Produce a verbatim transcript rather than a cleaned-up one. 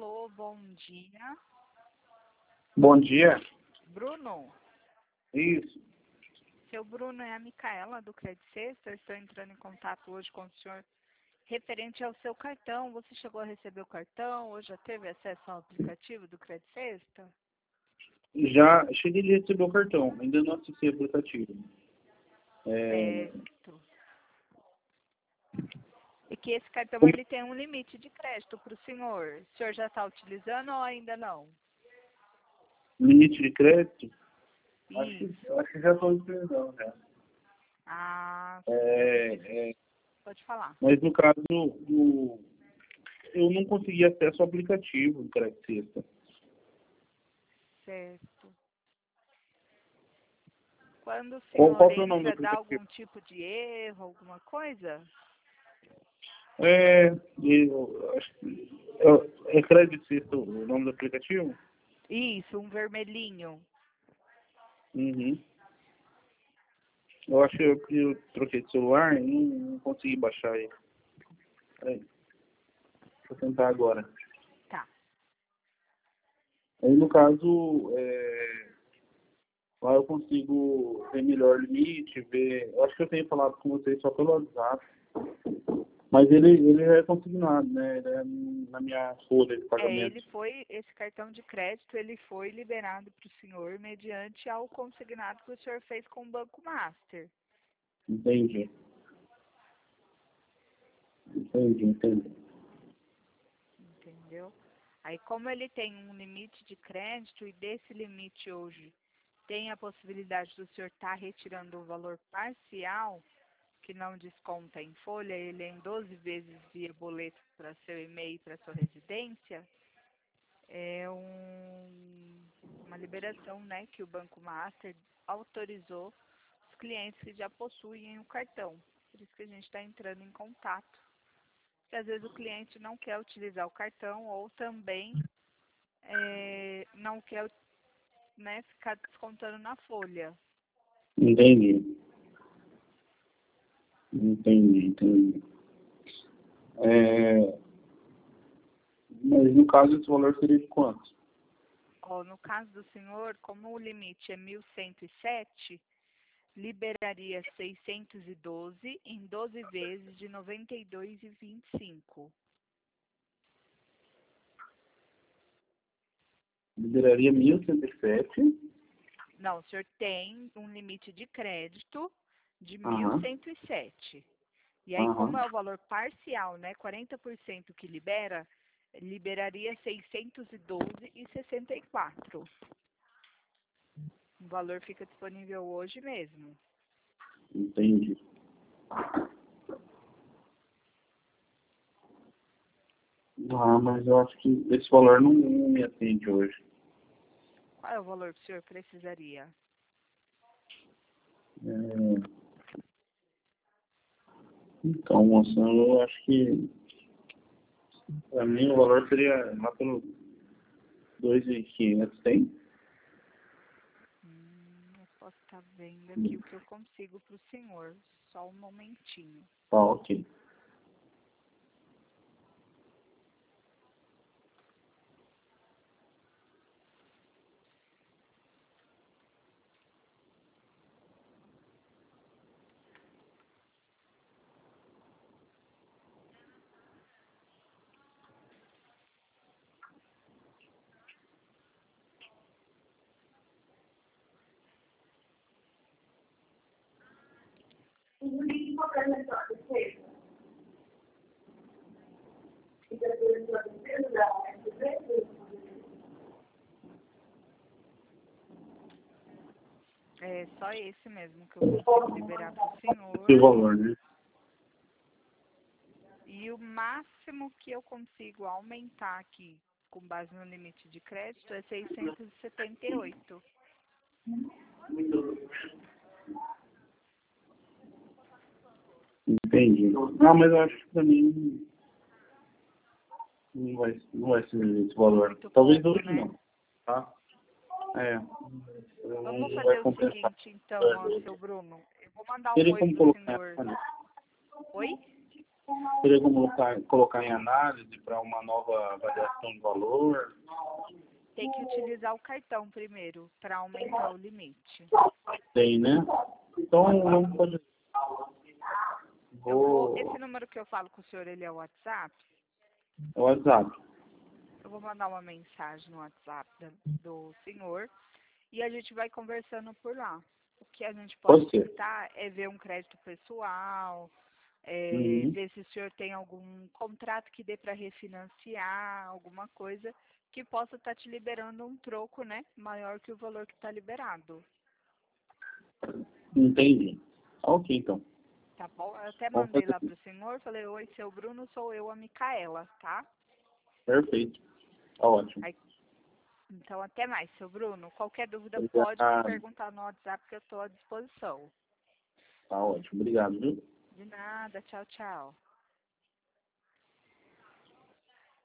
Alô, bom dia. Bom dia. Bruno? Isso. Seu Bruno, é a Micaela do Credit Sexta. Eu estou entrando em contato hoje com o senhor referente ao seu cartão. Você chegou a receber o cartão? Ou já teve acesso ao aplicativo do Credit Sexta? Já cheguei de receber o cartão, ainda não acessei o aplicativo. É... Certo. E que esse cartão Como- ele tem um limite de crédito para o senhor. O senhor já está utilizando ou ainda não? Limite de crédito? Acho que, Isso. acho que já estou utilizando já. Ah, É, é, pode falar. mas no caso, do, eu não consegui acesso ao aplicativo do Credit Sexta. Certo. Quando o Qual, senhor qual que é o nome do entra, dá aplicativo? algum tipo de erro, alguma coisa? É, eu, acho que- é, é Credit Sexta o nome do aplicativo? Isso, um vermelhinho. Uhum. Eu acho que eu, que eu troquei de celular e não, não consegui baixar ele. Peraí, deixa eu tentar agora. Tá. Aí, no caso, é, lá eu consigo ver melhor o limite, ver... Eu acho que eu tenho falado com vocês só pelo WhatsApp. Mas ele, ele já é consignado, né? Ele é na minha folha de É, pagamento. ele foi, esse cartão de crédito, ele foi liberado para o senhor mediante ao consignado que o senhor fez com o Banco Master. Entendi. Entendi, entendi. Entendeu? Aí, como ele tem um limite de crédito e desse limite hoje tem a possibilidade do senhor estar retirando o valor parcial, que não desconta em folha, ele é em doze vezes via boleto para seu e-mail e para sua residência, é um, uma liberação, né, que o Banco Master autorizou os clientes que já possuem o cartão. Por isso que a gente está entrando em contato. Porque às vezes o cliente não quer utilizar o cartão ou também é, não quer, né, ficar descontando na folha. Entendi. Entendi, entendi. É, mas no caso, esse valor seria de quanto? Ó, no caso do senhor, como o limite é mil cento e sete, liberaria seiscentos e doze em doze vezes de noventa e dois reais e vinte e cinco. Liberaria mil cento e sete. Não, o senhor tem um limite de crédito de mil Aham, cento e sete. E aí, como aham. é o valor parcial, né, quarenta por cento que libera, liberaria seiscentos e doze reais e sessenta e quatro. O valor fica disponível hoje mesmo. Entendi. Ah, mas eu acho que esse valor não, não me atende hoje. Qual é o valor que o senhor precisaria? É, então, moça, eu acho que para mim o valor seria lá pelo dois mil e quinhentos, tem? Hum, eu posso estar vendo aqui o que eu consigo para o senhor. Só um momentinho. Tá, ok. É só esse mesmo que eu consigo liberar para o Esse senhor. valor, né? E o máximo que eu consigo aumentar aqui, com base no limite de crédito, é seiscentos e setenta e oito. Entendi. Não, mas eu acho que pra mim não vai, não vai ser esse valor. Muito Talvez pouco, hoje né? não, tá? É. Não, Vamos não fazer vai o compensar. seguinte, então, ó, seu Bruno. Eu vou mandar um Teria oi como pro colocar senhor. essa, né? Oi? Teria como colocar, colocar em análise para uma nova variação de valor? Tem que utilizar o cartão primeiro para aumentar o limite. Tem, né? Então, vamos fazer. Eu vou, Vou... esse número que eu falo com o senhor, ele é o WhatsApp? É o WhatsApp. Eu vou mandar uma mensagem no WhatsApp da- do senhor e a gente vai conversando por lá. O que a gente pode Pode ser. tentar é ver um crédito pessoal, é, Uhum. ver se o senhor tem algum contrato que dê para refinanciar, alguma coisa que possa estar te liberando um troco, né, maior que o valor que está liberado. Entendi. Ok, então. Tá bom? Eu até Vamos mandei fazer lá isso. pro senhor, falei, oi, seu Bruno, sou eu, a Micaela, tá? Perfeito. Tá ótimo. Aí, então, até mais, seu Bruno. Qualquer dúvida pode me Obrigado. perguntar no WhatsApp que eu estou à disposição. Tá ótimo. Obrigado, viu? De nada, tchau, tchau.